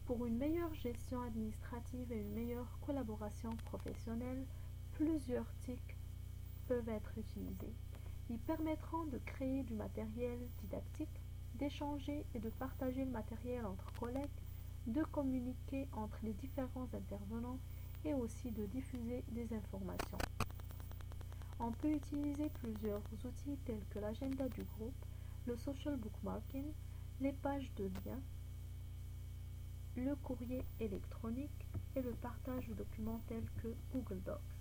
Pour une meilleure gestion administrative et une meilleure collaboration professionnelle, plusieurs TIC peuvent être utilisés. Ils permettront de créer du matériel didactique, d'échanger et de partager le matériel entre collègues, de communiquer entre les différents intervenants et aussi de diffuser des informations. On peut utiliser plusieurs outils tels que l'agenda du groupe, le social bookmarking, les pages de liens, le courrier électronique et le partage de documents tels que Google Docs.